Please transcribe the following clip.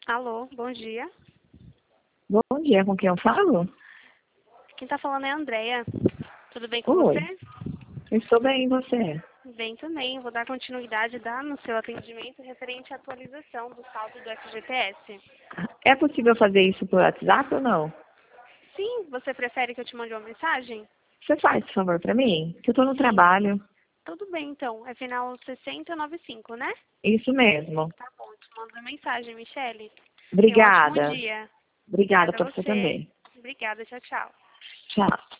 Alô, bom dia. Bom dia, com quem eu falo? Quem está falando é a Andrea. Tudo bem com Oi, você? estou bem, e você? Bem também. Vou dar continuidade no seu atendimento referente à atualização do saldo do FGTS. É possível fazer isso por WhatsApp ou não? Sim, você prefere que eu te mande uma mensagem? Você faz esse favor para mim? Que eu estou no Sim. trabalho. Tudo bem, então. É final 6095, né? Isso mesmo. Tá bom, te mando uma mensagem, Michele. Tenha um ótimo Obrigada. dia. Obrigada Obrigada a para você você. também. Obrigada, tchau, tchau. Tchau.